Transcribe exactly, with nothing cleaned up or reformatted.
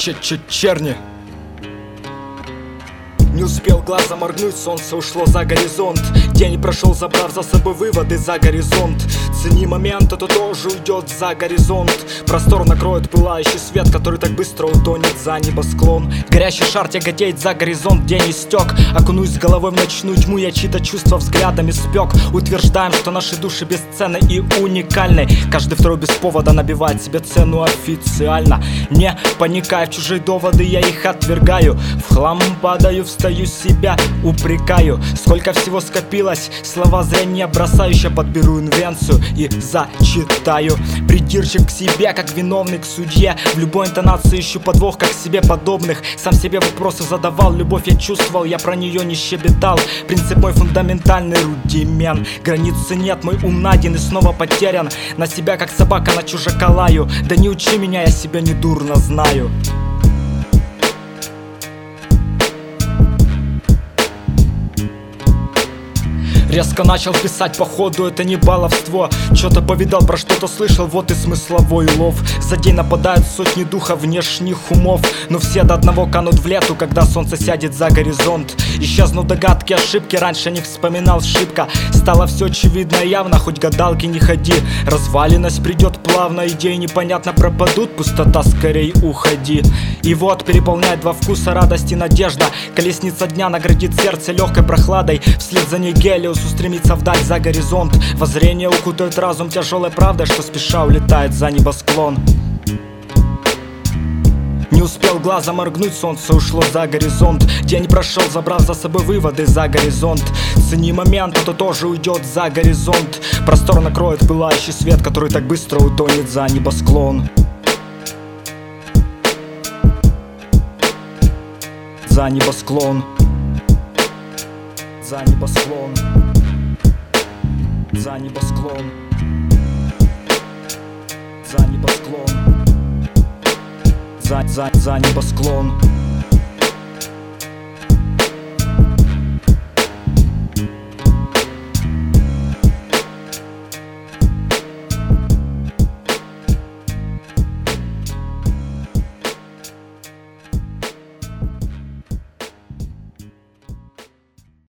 Ч-ч-черни. Не успел глазом моргнуть, солнце ушло за горизонт. День прошел, забрав за собой выводы за горизонт. Цени момент, а то тоже уйдет за горизонт. Простор накроет пылающий свет, который так быстро утонет за небосклон. Горящий шар тяготеет за горизонт, день истек. Окунусь с головой в ночную тьму, я чьи-то чувства взглядами спек. Утверждаем, что наши души бесценны и уникальны. Каждый второй без повода набивает себе цену официально. Не поникая в чужие доводы, я их отвергаю. В хлам падаю, встаю, себя упрекаю. Сколько всего скопилось, слова зря не бросаю. Ща подберу инвенцию и зачитаю. Придирчив к себе, как виновный к судье. В любой интонации ищу подвох, как себе подобных. Сам себе вопросы задавал, любовь я чувствовал, я про нее не щебетал. Принцип мой фундаментальный рудимент. Границы нет, мой ум найден и снова потерян. На себя, как собака на чужака лаю. Да не учи меня, я себя недурно знаю. Резко начал писать, походу это не баловство. Что-то повидал, про что-то слышал, вот и смысловой улов. За день нападают сотни духов внешних умов, но все до одного канут в лету, когда солнце сядет за горизонт. Исчезнут догадки, ошибки, раньше не вспоминал шибко. Стало все очевидно и явно, хоть гадалки не ходи. Разваленность придет плавно, идеи непонятно пропадут, пустота скорей уходи. И вот переполняет два вкуса, радость и надежда. Колесница дня наградит сердце легкой прохладой. Вслед за ней Гелиос устремится вдаль за горизонт. Воззрение укутает разум тяжелой правдой, что спеша улетает за небосклон. Не успел глазом моргнуть, солнце ушло за горизонт. День прошел, забрав за собой выводы за горизонт. Цени момент, а то тоже уйдет за горизонт. Простор накроет пылающий свет, который так быстро утонет за небосклон. За небосклон. За небосклон. За небосклон. За небосклон. За, за, за небосклон.